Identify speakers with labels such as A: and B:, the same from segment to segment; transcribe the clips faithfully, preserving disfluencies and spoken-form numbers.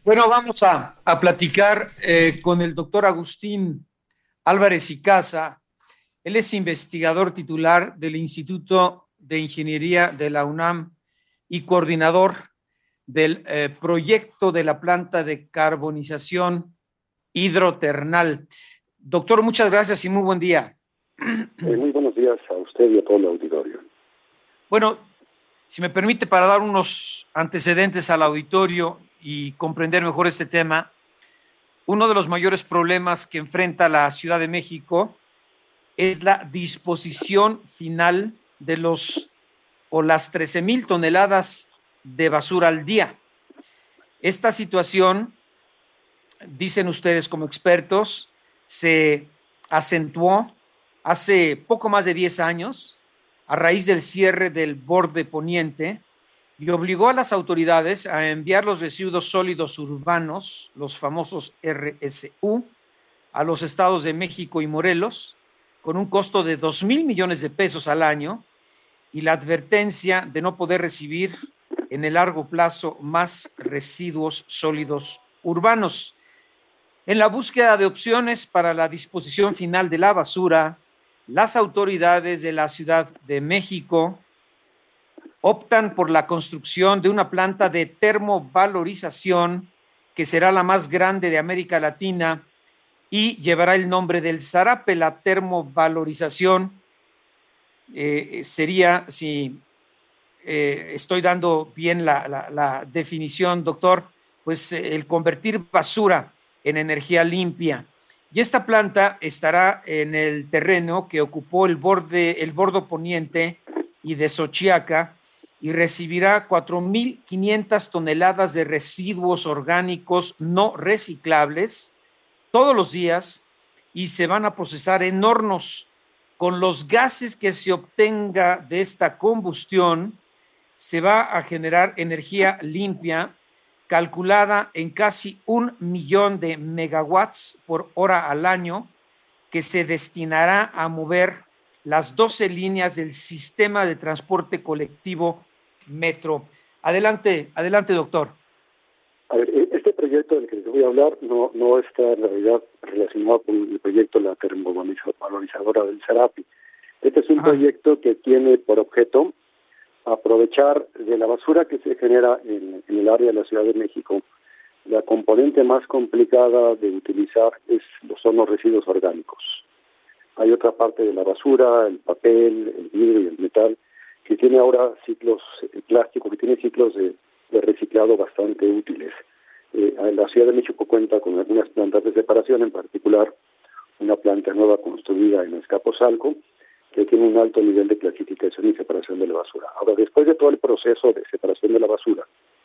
A: Bueno, vamos a, a platicar eh, con el doctor Agustín Álvarez y Casa. Él es investigador titular del Instituto de Ingeniería de la UNAM y coordinador del eh, proyecto de la planta de carbonización hidrotermal. Doctor, muchas gracias y muy buen día.
B: Eh, muy buenos días a usted y a todo el auditorio.
A: Bueno, si me permite, para dar unos antecedentes al auditorio y comprender mejor este tema, uno de los mayores problemas que enfrenta la Ciudad de México es la disposición final de los o las trece mil toneladas de basura al día. Esta situación, dicen ustedes como expertos, se acentuó hace poco más de diez años a raíz del cierre del borde poniente y obligó a las autoridades a enviar los residuos sólidos urbanos, los famosos R S U, a los estados de México y Morelos, con un costo de dos mil millones de pesos al año y la advertencia de no poder recibir en el largo plazo más residuos sólidos urbanos. En la búsqueda de opciones para la disposición final de la basura, las autoridades de la Ciudad de México optan por la construcción de una planta de termovalorización que será la más grande de América Latina y llevará el nombre del Zarape. La termovalorización eh, sería, si eh, estoy dando bien la, la, la definición, doctor, pues eh, el convertir basura en energía limpia. Y esta planta estará en el terreno que ocupó el borde, el bordo poniente y de Xochiaca, y recibirá cuatro mil quinientas toneladas de residuos orgánicos no reciclables todos los días y se van a procesar en hornos. Con los gases que se obtenga de esta combustión, se va a generar energía limpia calculada en casi un millón de megawatts por hora al año, que se destinará a mover las doce líneas del sistema de transporte colectivo Metro. Adelante, adelante, doctor.
B: A ver, este proyecto del que les voy a hablar no, no está en realidad relacionado con el proyecto de la termovalorizadora del Zarape. Este es un Ajá. proyecto que tiene por objeto aprovechar de la basura que se genera en, en el área de la Ciudad de México. La componente más complicada de utilizar es, son los residuos orgánicos. Hay otra parte de la basura, el papel, el vidrio y el metal, que tiene ahora ciclos, el plástico, que tiene ciclos de, de reciclado bastante útiles. Eh, la Ciudad de México cuenta con algunas plantas de separación, en particular una planta nueva construida en Azcapotzalco, que tiene un alto nivel de clasificación y separación de la basura. Ahora, después de todo el proceso de separación de la basura,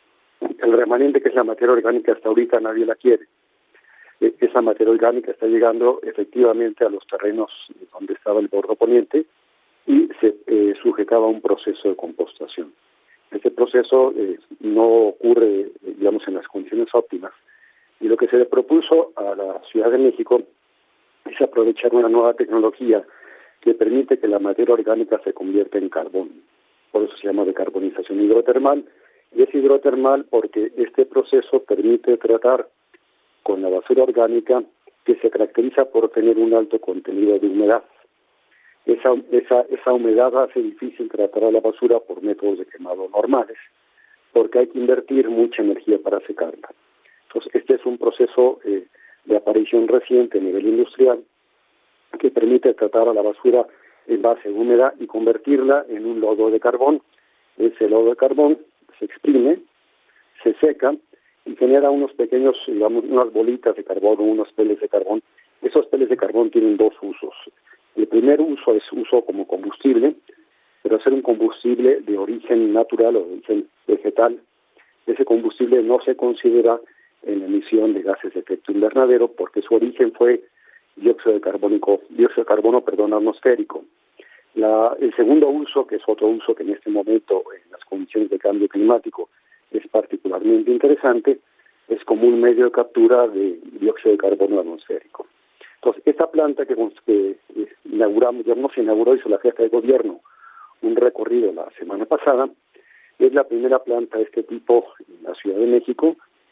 B: el remanente, que es la materia orgánica, hasta ahorita nadie la quiere. Eh, esa materia orgánica está llegando efectivamente a los terrenos donde estaba el bordo poniente y se eh, sujetaba a un proceso de compostación. Este proceso eh, no ocurre, eh, digamos, en las condiciones óptimas, y lo que se le propuso a la Ciudad de México es aprovechar una nueva tecnología que permite que la materia orgánica se convierta en carbón. Por eso se llama decarbonización hidrotermal, y es hidrotermal porque este proceso permite tratar con la basura orgánica, que se caracteriza por tener un alto contenido de humedad. Esa, esa, esa humedad hace difícil tratar a la basura por métodos de quemado normales, porque hay que invertir mucha energía para secarla. Entonces, este es un proceso eh, de aparición reciente a nivel industrial que permite tratar a la basura en base húmeda y convertirla en un lodo de carbón. Ese lodo de carbón se exprime, se seca y genera unos pequeños, digamos, unas bolitas de carbón o unos peles de carbón. Esos peles de carbón tienen dos usos. El primer uso es uso como combustible, pero ser un combustible de origen natural o de origen vegetal. Ese combustible no se considera en emisión de gases de efecto invernadero porque su origen fue dióxido de carbónico, dióxido de carbono, perdón, atmosférico. La, el segundo uso, que es otro uso que en este momento en las condiciones de cambio climático es particularmente interesante, es como un medio de captura de dióxido de carbono atmosférico. Entonces, esta planta que, que inauguramos, ya nos inauguró, hizo la jefa de gobierno un recorrido la semana pasada, es la primera planta de este tipo en la Ciudad de México,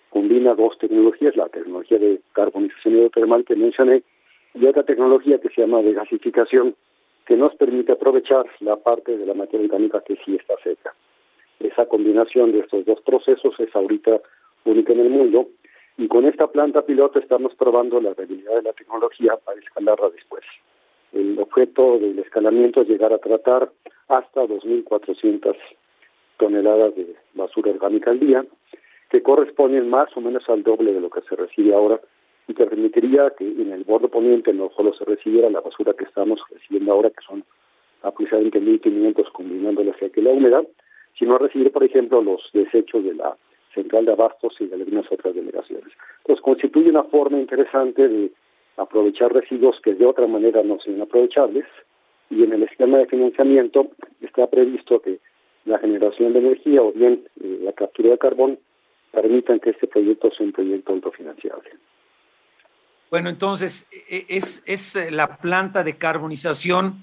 B: combina dos tecnologías, la tecnología de carbonización hidrotermal que mencioné y otra tecnología que se llama de gasificación, que nos permite aprovechar la parte de la materia orgánica que sí está seca. Esa combinación de estos dos procesos es ahorita única en el mundo, y con esta planta piloto estamos probando la viabilidad de la tecnología para escalarla después. El objeto del escalamiento es llegar a tratar hasta dos mil cuatrocientas toneladas de basura orgánica al día, que corresponden más o menos al doble de lo que se recibe ahora, y que permitiría que en el borde poniente no solo se recibiera la basura que estamos recibiendo ahora, que son aproximadamente mil quinientos combinando la seca y la húmeda, sino recibir, por ejemplo, los desechos de la central de abastos y de algunas otras delegaciones. Entonces, constituye una forma interesante de aprovechar residuos que de otra manera no sean aprovechables, y en el esquema de financiamiento está previsto que la generación de energía o bien eh, la captura de carbón permitan que este proyecto sea un proyecto autofinanciable.
A: Bueno, entonces, ¿es, es la planta de carbonización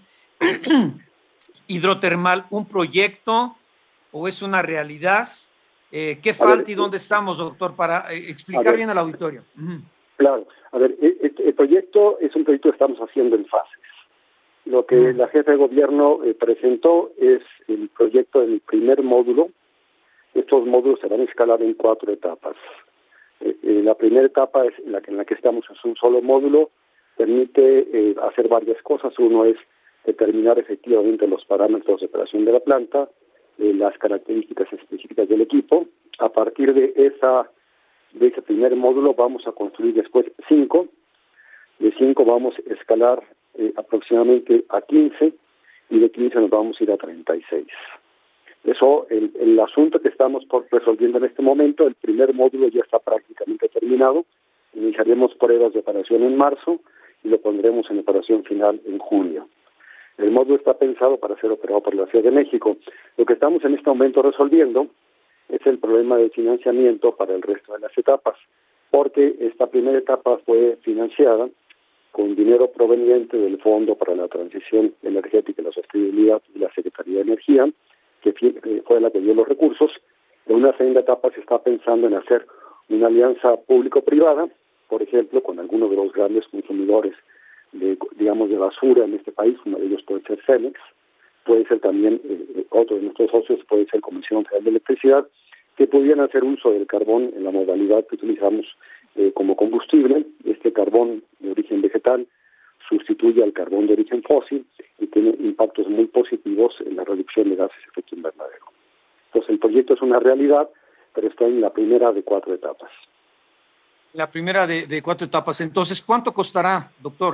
A: hidrotermal un proyecto o es una realidad? Eh, ¿Qué falta ver, y dónde estamos, doctor, para eh, explicar ver, bien al auditorio? Uh-huh.
B: Claro, a ver, el, el proyecto es un proyecto que estamos haciendo en fases. Lo que uh-huh. la jefa de gobierno eh, presentó es el proyecto del primer módulo. Estos módulos se van a escalar en cuatro etapas. Eh, eh, la primera etapa es en la que, en la que estamos, es un solo módulo, permite eh, hacer varias cosas. Uno es determinar efectivamente los parámetros de operación de la planta, eh, las características específicas del equipo. A partir de esa de ese primer módulo vamos a construir después cinco. De cinco vamos a escalar eh, aproximadamente a quince, y de quince nos vamos a ir a treinta y seis. Eso, el, el asunto que estamos por resolviendo en este momento, el primer módulo ya está prácticamente terminado. Iniciaremos pruebas de operación en marzo y lo pondremos en operación final en junio. El módulo está pensado para ser operado por la Ciudad de México. Lo que estamos en este momento resolviendo es el problema de financiamiento para el resto de las etapas, porque esta primera etapa fue financiada con dinero proveniente del Fondo para la Transición Energética y la Sostenibilidad y la Secretaría de Energía, que fue la que dio los recursos. En una segunda etapa se está pensando en hacer una alianza público-privada, por ejemplo, con algunos de los grandes consumidores de, digamos, de basura en este país. Uno de ellos puede ser Cemex, puede ser también eh, otro de nuestros socios, puede ser Comisión Federal de Electricidad, que pudieran hacer uso del carbón en la modalidad que utilizamos eh, como combustible. Este carbón de origen vegetal sustituye al carbón de origen fósil y tiene impactos muy positivos en la reducción de gases de efecto invernadero. Entonces, el proyecto es una realidad, pero está en la primera de cuatro etapas.
A: La primera de, de cuatro etapas. Entonces, ¿cuánto costará, doctor?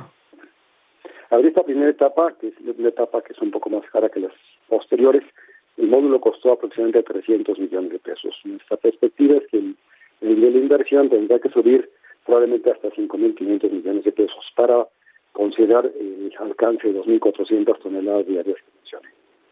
B: A ver, esta primera etapa, que es una etapa que es un poco más cara que las posteriores, el módulo costó aproximadamente trescientos millones de pesos. Nuestra perspectiva es que el, el nivel de inversión tendrá que subir probablemente hasta cinco mil quinientos millones de pesos para considerar el alcance de dos mil cuatrocientas toneladas diarias que mencioné.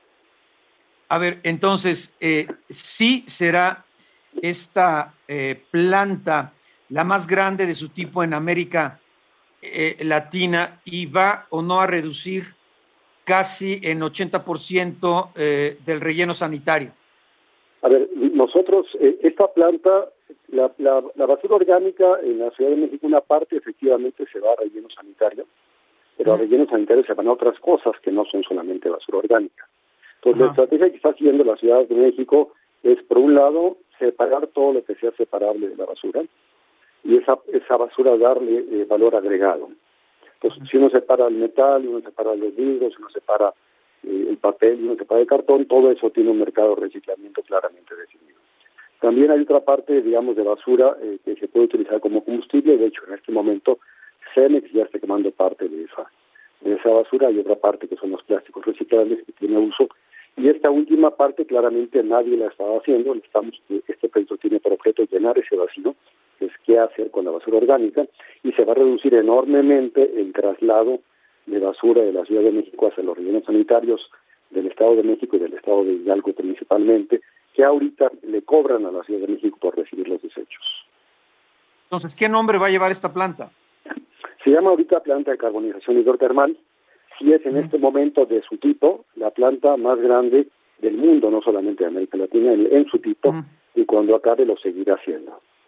A: A ver, entonces, eh, ¿sí será esta eh, planta la más grande de su tipo en América eh, Latina y va o no a reducir casi en ochenta por ciento eh, del relleno sanitario?
B: A ver, nosotros, eh, esta planta, la, la, la basura orgánica en la Ciudad de México, una parte efectivamente se va a relleno sanitario, pero a relleno sanitario se van a otras cosas que no son solamente basura orgánica. Entonces, Ajá. la estrategia que está haciendo la Ciudad de México es, por un lado, separar todo lo que sea separable de la basura, y esa, esa basura darle eh, valor agregado. Entonces, si uno separa el metal, uno separa los vidrios, uno separa eh, el papel, uno separa el cartón, todo eso tiene un mercado de reciclamiento claramente definido. También hay otra parte, digamos, de basura eh, que se puede utilizar como combustible. De hecho, en este momento, Cemex ya está quemando parte de esa, de esa basura. Hay otra parte que son los plásticos reciclables que tiene uso. Y esta última parte claramente nadie la estaba haciendo. Estamos, este proyecto tiene por objeto llenar ese vacío, que es qué hacer con la basura orgánica, y se va a reducir enormemente el traslado de basura de la Ciudad de México hacia los rellenos sanitarios del Estado de México y del Estado de Hidalgo principalmente, que ahorita le cobran a la Ciudad de México por recibir los desechos.
A: Entonces, ¿qué nombre va a llevar esta planta?
B: Se llama ahorita planta de carbonización hidrotermal. Sí es en este momento de su tipo la planta más grande del mundo, no solamente de América Latina, en, en su tipo, mm. y cuando acabe lo seguirá haciendo.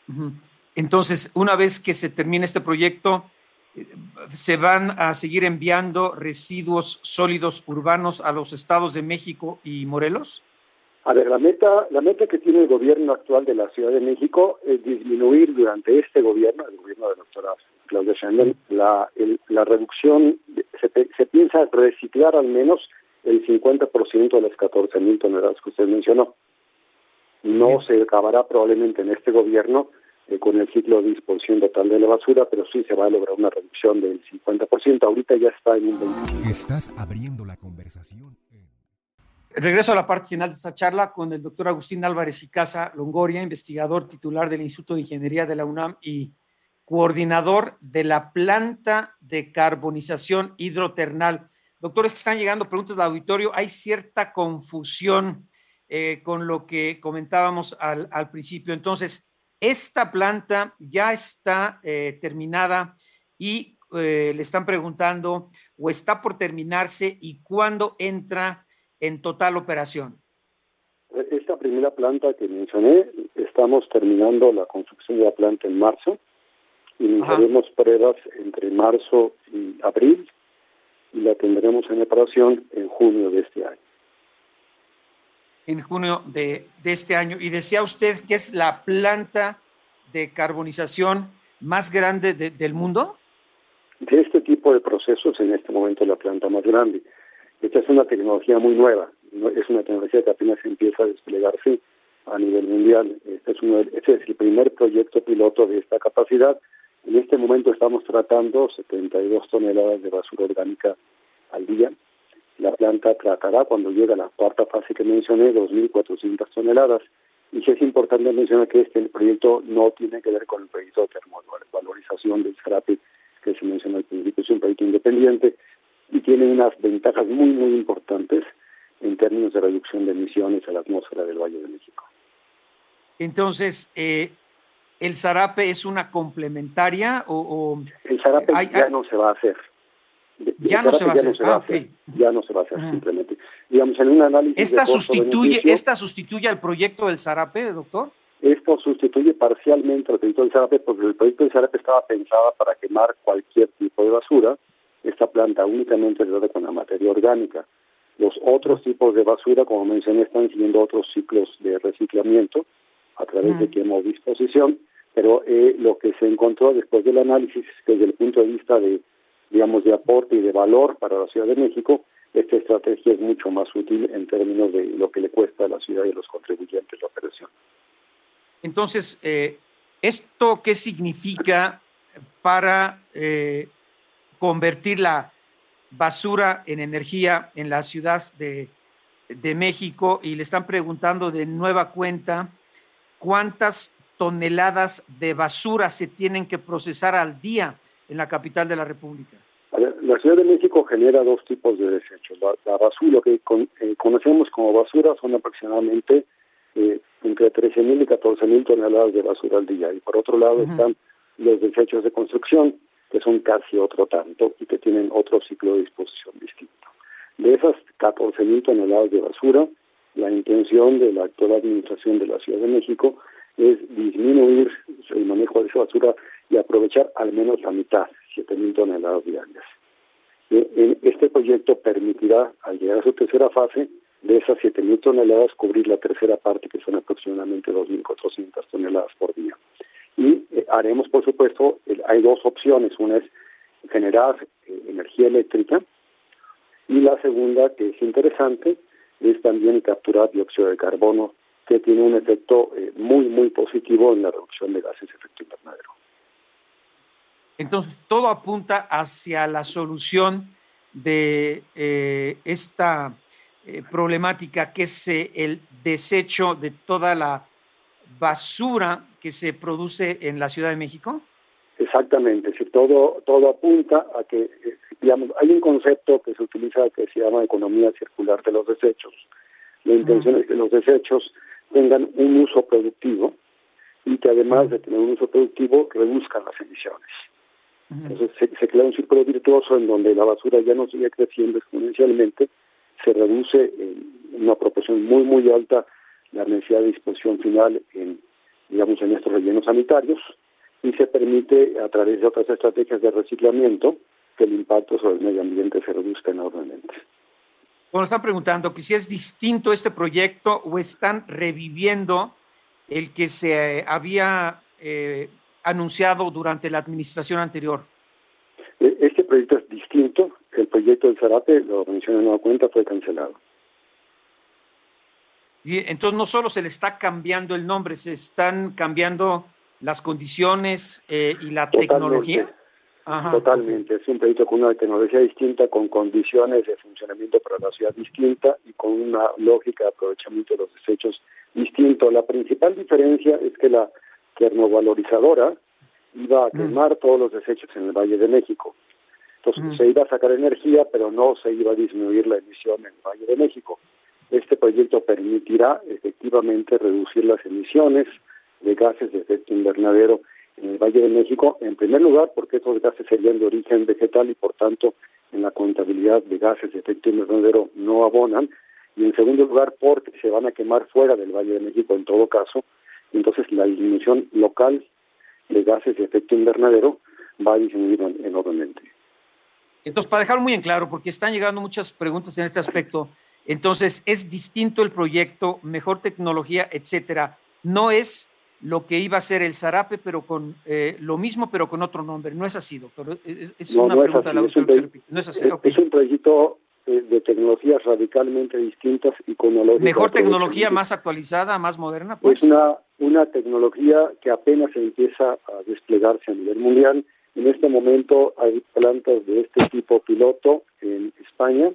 A: Uh-huh. Entonces, una vez que se termine este proyecto, ¿se van a seguir enviando residuos sólidos urbanos a los estados de México y Morelos?
B: A ver, la meta, la meta que tiene el gobierno actual de la Ciudad de México es disminuir durante este gobierno, el gobierno de la doctora Claudia Sheinbaum, sí. la, el, la reducción, se, se piensa reciclar al menos el cincuenta por ciento de las catorce mil toneladas que usted mencionó. No Bien. se acabará probablemente en este gobierno eh, con el ciclo de disposición total de la basura, pero sí se va a lograr una reducción del cincuenta por ciento. Ahorita ya está en un veinticinco por ciento.
C: Estás abriendo la conversación.
A: Regreso a la parte final de esta charla con el doctor Agustín Álvarez y Casa Longoria, investigador titular del Instituto de Ingeniería de la UNAM y coordinador de la planta de carbonización hidrotermal. Doctores que están llegando, preguntas del auditorio, hay cierta confusión eh, con lo que comentábamos al, al principio. Entonces, esta planta ya está eh, terminada y eh, le están preguntando o está por terminarse y cuándo entra en total operación.
B: Esta primera planta que mencioné, estamos terminando la construcción de la planta en marzo. Iniciaremos pruebas entre marzo y abril y la tendremos en operación en junio de este año.
A: En junio de, de este año. ¿Y decía usted que es la planta de carbonización más grande de, del mundo?
B: De este tipo de procesos, en este momento la planta más grande. Esta es una tecnología muy nueva, es una tecnología que apenas empieza a desplegarse a nivel mundial. Este es, uno, este es el primer proyecto piloto de esta capacidad. En este momento estamos tratando setenta y dos toneladas de basura orgánica al día. La planta tratará, cuando llegue a la cuarta fase que mencioné, dos mil cuatrocientas toneladas. Y sí es importante mencionar que este el proyecto no tiene que ver con el proyecto de termovalorización del scrapping que se mencionó al principio, es un proyecto independiente y tiene unas ventajas muy, muy importantes en términos de reducción de emisiones a la atmósfera del Valle de México.
A: Entonces, eh, ¿el zarape es una complementaria o...? o
B: el zarape
A: hay,
B: ya
A: hay...
B: no se va a hacer.
A: Ya no se va a hacer.
B: No se va
A: ah,
B: a hacer.
A: Okay.
B: Ya no se va a hacer,
A: uh-huh.
B: simplemente. Digamos, en un análisis
A: ¿Esta
B: de
A: sustituye, ¿Esta sustituye al proyecto del zarape, doctor?
B: Esto sustituye parcialmente al proyecto del zarape porque el proyecto del zarape estaba pensado para quemar cualquier tipo de basura. Esta planta únicamente se trata con la materia orgánica. Los otros tipos de basura, como mencioné, están siguiendo otros ciclos de reciclamiento a través uh-huh. de quemodisposición, pero eh, lo que se encontró después del análisis, desde el punto de vista de, digamos, de aporte y de valor para la Ciudad de México, esta estrategia es mucho más útil en términos de lo que le cuesta a la ciudad y a los contribuyentes la operación.
A: Entonces, eh, ¿esto qué significa para eh, convertir la basura en energía en la Ciudad de, de México? Y le están preguntando de nueva cuenta cuántas toneladas de basura se tienen que procesar al día en la capital de la República.
B: A ver, la Ciudad de México genera dos tipos de desechos. La, la basura, lo que con, eh, conocemos como basura, son aproximadamente eh, entre trece mil y catorce mil toneladas de basura al día. Y por otro lado uh-huh. están los desechos de construcción, que son casi otro tanto y que tienen otro ciclo de disposición distinto. De esas catorce mil toneladas de basura, la intención de la actual administración de la Ciudad de México es disminuir el manejo de esa basura y aprovechar al menos la mitad, siete mil toneladas diarias. Este proyecto permitirá, al llegar a su tercera fase, de esas siete mil toneladas, cubrir la tercera parte, que son aproximadamente dos mil cuatrocientas toneladas por día. Y eh, haremos, por supuesto, el, hay dos opciones. Una es generar eh, energía eléctrica y la segunda, que es interesante, es también capturar dióxido de carbono, que tiene un efecto eh, muy, muy positivo en la reducción de gases de efecto invernadero.
A: Entonces, todo apunta hacia la solución de eh, esta eh, problemática, que es eh, el desecho de toda la basura que se produce en la Ciudad de México.
B: Exactamente, si todo todo apunta a que, digamos, hay un concepto que se utiliza que se llama economía circular de los desechos. La intención uh-huh. es que los desechos tengan un uso productivo y que además uh-huh. de tener un uso productivo reduzcan las emisiones. Uh-huh. Entonces se, se crea un círculo virtuoso en donde la basura ya no sigue creciendo exponencialmente, se reduce en una proporción muy muy alta la necesidad de disposición final en digamos, en estos rellenos sanitarios, y se permite, a través de otras estrategias de reciclamiento, que el impacto sobre el medio ambiente se reduzca enormemente.
A: Bueno, están preguntando que si es distinto este proyecto o están reviviendo el que se había eh, anunciado durante la administración anterior.
B: Este proyecto es distinto. El proyecto del Zarape, lo mencioné en nueva cuenta, fue cancelado.
A: Y entonces no solo se le está cambiando el nombre, se están cambiando las condiciones eh, y la
B: Totalmente.
A: tecnología. Ajá,
B: Totalmente. Okay. Es un proyecto con una tecnología distinta, con condiciones de funcionamiento para la ciudad distinta y con una lógica de aprovechamiento de los desechos distinto. La principal diferencia es que la termovalorizadora iba a quemar mm. todos los desechos en el Valle de México. Entonces mm. se iba a sacar energía, pero no se iba a disminuir la emisión en el Valle de México. Este proyecto permitirá efectivamente reducir las emisiones de gases de efecto invernadero en el Valle de México, en primer lugar porque estos gases serían de origen vegetal y por tanto en la contabilidad de gases de efecto invernadero no abonan, y en segundo lugar porque se van a quemar fuera del Valle de México en todo caso, entonces la disminución local de gases de efecto invernadero va a disminuir enormemente.
A: Entonces, para dejarlo muy en claro, porque están llegando muchas preguntas en este aspecto, entonces es distinto el proyecto, mejor tecnología, etcétera. No es lo que iba a ser el Zarape, pero con eh, lo mismo, pero con otro nombre. No es así, doctor. Es, es
B: no,
A: una
B: no
A: pregunta
B: es
A: de la
B: doctora
A: que se repite. No es así.
B: Es,
A: Okay.
B: es un proyecto eh, de tecnologías radicalmente distintas y con una lógica.
A: Mejor tecnología, más actualizada, más moderna, pues.
B: Es una, una tecnología que apenas empieza a desplegarse a nivel mundial. En este momento hay plantas de este tipo piloto en España,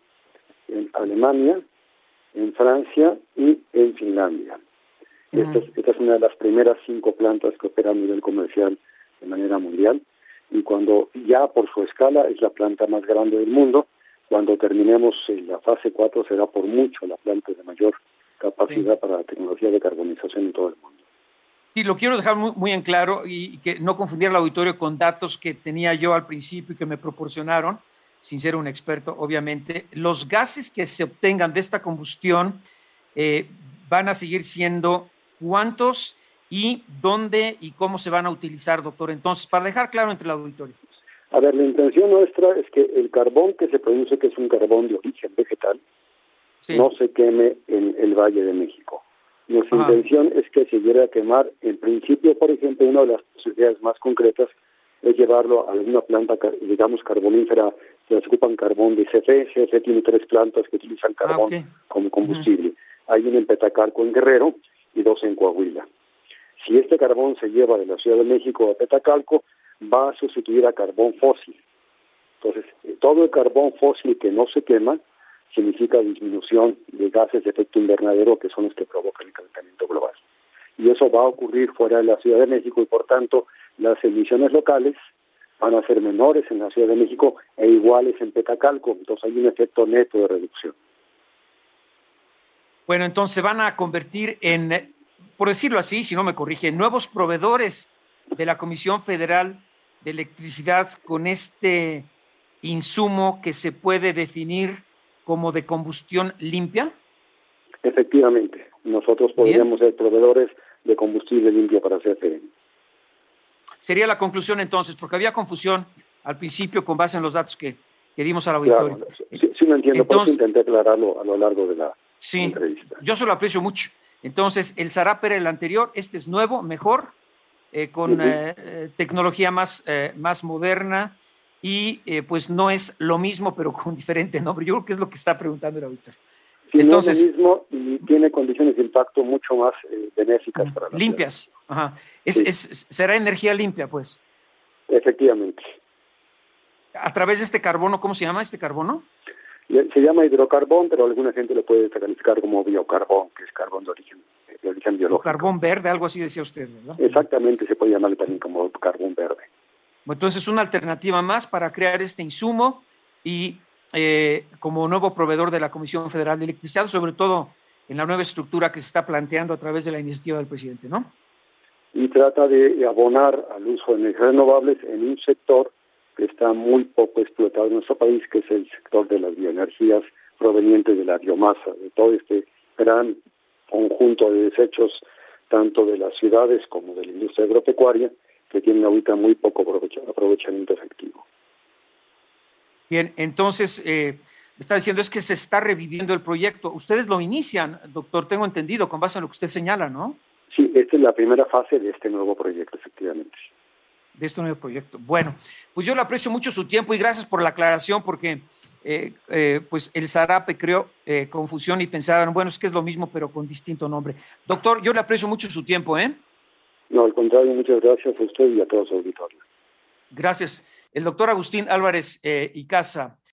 B: en Alemania, en Francia y en Finlandia. Uh-huh. Esta, es, esta es una de las primeras cinco plantas que operan a nivel comercial de manera mundial, y cuando ya por su escala es la planta más grande del mundo. Cuando terminemos en la fase cuatro será por mucho la planta de mayor capacidad sí. para la tecnología de carbonización en todo el mundo.
A: Sí, lo quiero dejar muy, muy en claro y, y que no confundir al auditorio con datos que tenía yo al principio y que me proporcionaron, sin ser un experto, obviamente. Los gases que se obtengan de esta combustión eh, van a seguir siendo cuántos y dónde y cómo se van a utilizar, doctor. Entonces, para dejar claro entre el auditorio.
B: A ver, la intención nuestra es que el carbón que se produce, que es un carbón de origen vegetal, sí. no se queme en el Valle de México. Nuestra Ajá. intención es que se lleve a quemar, en principio, por ejemplo, una de las posibilidades más concretas es llevarlo a alguna planta, digamos, carbonífera, que se ocupan carbón de C F E. C F E tiene tres plantas que utilizan carbón ah, okay. como combustible. Uh-huh. Hay una en Petacalco, en Guerrero, y dos en Coahuila. Si este carbón se lleva de la Ciudad de México a Petacalco, va a sustituir a carbón fósil. Entonces, todo el carbón fósil que no se quema significa disminución de gases de efecto invernadero, que son los que provocan el calentamiento global. Y eso va a ocurrir fuera de la Ciudad de México, y por tanto las emisiones locales van a ser menores en la Ciudad de México e iguales en Petacalco. Entonces hay un efecto neto de reducción.
A: Bueno, entonces se van a convertir en, por decirlo así, si no me corrige, nuevos proveedores de la Comisión Federal de Electricidad con este insumo que se puede definir como de combustión limpia.
B: Efectivamente, nosotros podríamos Bien. ser proveedores de combustible limpio para C F E.
A: Sería la conclusión entonces, porque había confusión al principio con base en los datos que, que dimos al auditorio.
B: Claro, sí, sí lo entiendo, entonces, por eso intenté aclararlo a lo largo de la
A: sí,
B: entrevista.
A: Yo se lo aprecio mucho. Entonces, el Zarape era el anterior, este es nuevo, mejor, eh, con uh-huh. eh, tecnología más, eh, más moderna y eh, pues no es lo mismo, pero con diferente nombre. Yo creo que es lo que está preguntando el auditorio.
B: Sí, entonces, no es lo mismo y tiene condiciones de impacto mucho más eh, benéficas uh-huh. para la
A: limpias. Ajá. Es,
B: sí.
A: es, será energía limpia, pues.
B: Efectivamente.
A: A través de este carbono, ¿cómo se llama este carbono?
B: Se llama hidrocarbón, pero alguna gente lo puede calificar como biocarbón, que es carbón de origen, de origen biológico.
A: O carbón verde, algo así decía usted, ¿verdad?
B: Exactamente, se puede llamar también como carbón verde.
A: Entonces, una alternativa más para crear este insumo y eh, como nuevo proveedor de la Comisión Federal de Electricidad, sobre todo en la nueva estructura que se está planteando a través de la iniciativa del presidente, ¿no?
B: Y trata de abonar al uso de energías renovables en un sector que está muy poco explotado en nuestro país, que es el sector de las bioenergías provenientes de la biomasa, de todo este gran conjunto de desechos tanto de las ciudades como de la industria agropecuaria, que tienen ahorita muy poco aprovecha, aprovechamiento efectivo.
A: Bien, entonces, eh, me está diciendo es que se está reviviendo el proyecto. Ustedes lo inician, doctor, tengo entendido, con base en lo que usted señala, ¿no?
B: Sí, esta es la primera fase de este nuevo proyecto, efectivamente.
A: De este nuevo proyecto. Bueno, pues yo le aprecio mucho su tiempo y gracias por la aclaración, porque eh, eh, pues el Zarape creó eh, confusión y pensaban, bueno, es que es lo mismo, pero con distinto nombre. Doctor, yo le aprecio mucho su tiempo, ¿eh?
B: No, al contrario, muchas gracias a usted y a todos los auditores.
A: Gracias. El doctor Agustín Álvarez eh, Icaza,